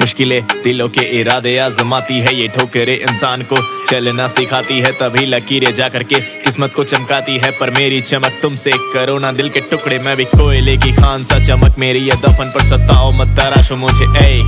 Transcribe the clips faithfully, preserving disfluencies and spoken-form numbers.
मुश्किलें दिलों के इरादे आजमाती है, ये ठोकरे इंसान को चलना सिखाती है, तभी लकीरें जा करके किस्मत को चमकाती है। पर मेरी चमक तुमसे करो ना दिल के टुकड़े, मैं भी कोयले की खान सा चमक मेरी ये दफन पर सताओ मत तराशो मुझे। ए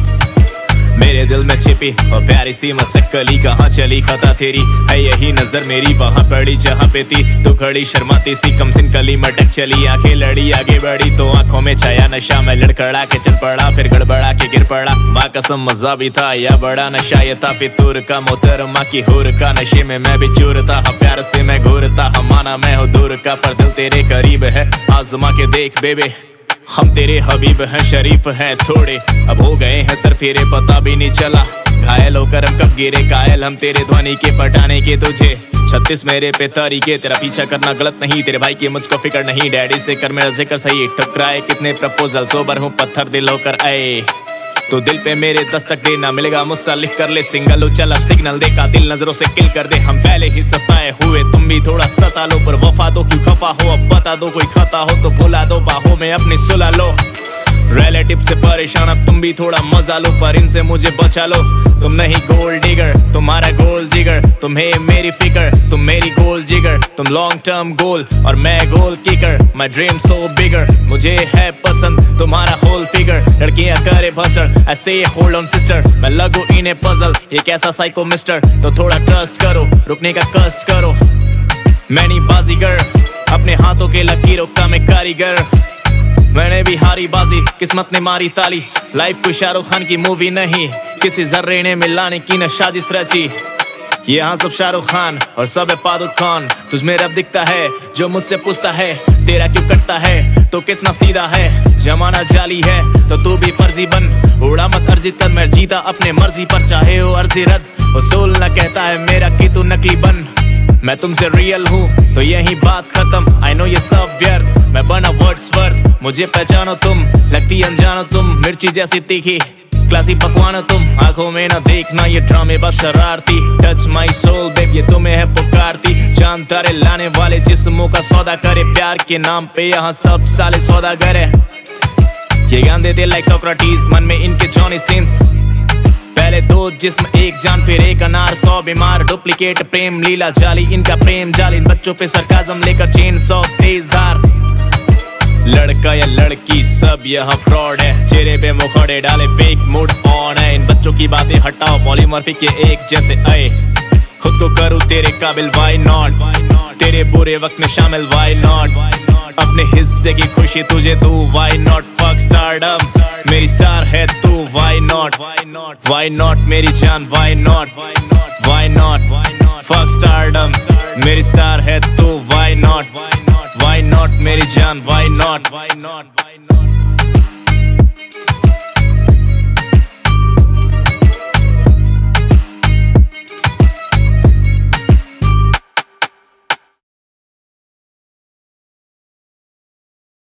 मेरे दिल में छिपी और प्यारी सी मसक्कली कहाँ चली खता तेरी, है यही नजर मेरी वहाँ पड़ी जहाँ पे थी तो खड़ी शर्माती सी कमसिन कली मटक चली, आंखें लड़ी आगे बढ़ी तो आंखों में छाया नशा, मैं लड़खड़ा के चल पड़ा फिर गड़बड़ा के गिर पड़ा। माँ कसम मजा भी था या बड़ा नशा, ये था फितूर का मोहतरमा की हुर का, नशे में मैं भी चूर था, हाँ प्यार से मैं घूरता, हाँ माना मैं हूँ दूर का पर दिल तेरे करीब है, आजमा के देख बेबे हम तेरे हबीब हैं, शरीफ हैं थोड़े, अब हो गए हैं सर फेरे पता भी नहीं चला, घायल होकर हम कब गिरे कायल हम तेरे ध्वनि के पटाने के तुझे। छत्तीस मेरे पे तरीके, तेरा पीछा करना गलत नहीं, तेरे भाई की मुझको फिक्र नहीं, डैडी से कर मेरा जिक्र सही, टकराए कितने प्रपोजल सोबर हूँ पत्थर दिल होकर आए, तो दिल पे मेरे दस्तक देना मिलेगा मुझसे लिख कर ले सिंगल, चल अब सिग्नल दे का दिल नजरों से किल कर दे, हम पहले ही सताए हुए तुम भी थोड़ा सता लो, पर वफा दो क्यों खफा हो, अब बता दो कोई खता हो तो भुला दो, बाहों में अपनी सुला लो, रिलेटिव से परेशान अब तुम भी थोड़ा मजा लो, पर इनसे मुझे बचा लो, तुम नहीं गोल्ड डिगर तुम्हारा गोल जिगर, तुम्हें मेरी फिकर तुम मेरी गोल जिगर, तुम लॉन्ग टर्म गोल और मैं गोल किकर, माई ड्रीम सो बिगर, मुझे है पसंद तुम्हारा होल फिगर, लड़कियां करे भसर ऐसे होल्ड ऑन सिस्टर, मैं लगू इन्हें पजल ये कैसा साइको मिस्टर, तो थोड़ा ट्रस्ट करो रुकने का कष्ट करो, मैं नहीं बाजीगर अपने हाथों के लकीरों का मैं कारीगर, मैंने भी हारी बाजी किस्मत ने मारी ताली, लाइफ कोई शाहरुख खान की मूवी नहीं, किसी जर्रे ने मिलाने की न साजिश रची, यहाँ सब शाहरुख खान और सब है पादुक खान, तुझ में रब दिखता है जो मुझसे पूछता है तेरा क्यों कटता है तो कितना सीधा है, जमाना जाली है तो तू भी फर्जी बन, उड़ा मत अर्जी कर मैं जीता अपने मर्जी पर, चाहे हो अर्जी रद्द उसूल न कहता है मेरा कि तू नकली बन, मैं तुमसे रियल हूँ तो यही बात खत्म, आई नो ये सब व्यर्थ मैं बना वर्ड्सवर्थ, मुझे पहचानो तुम लगती अनजानो तुम, मिर्ची जैसी तीखी क्लासी पकवानो तुम, आंखों में ना देखना ये ड्रामे बस शरारती, टच माई सोल बेब ये तुम्हें है पुकारती, चांद तारे लाने वाले जिस्मों का सौदा करे, प्यार के नाम पे यहाँ सब साले सौदागर है, ये गान देते लाइक सोक्रेटिस मन में इनके जॉनी सीन्स, पहले दो जिस्म एक जान फिर एक अनार, सौ बीमार डुप्लीकेट प्रेम लीला जाली, इनका प्रेम जाली बच्चों पे सरकाजम लेकर चेन सौ तेजदार, लड़का या लड़की सब यहाँ फ्रॉड है, चेहरे पे मुखड़े डाले फेक मूड ऑन है, इन बच्चों की बातें हटाओ पॉलीमॉर्फिक के एक जैसे आए, खुद को करूँ तेरे काबिल व्हाई नॉट, तेरे बुरे वक्त में शामिल व्हाई नॉट, अपने हिस्से की खुशी तुझे दूं व्हाई नॉट, फक स्टारडम मेरी स्टार है तू व्हाई नॉट, व्हाई नॉट मेरी जान why not, why not fuck stardom मेरी स्टार है तू व्हाई नॉट, व्हाई नॉट मेरी जान व्हाई नॉट।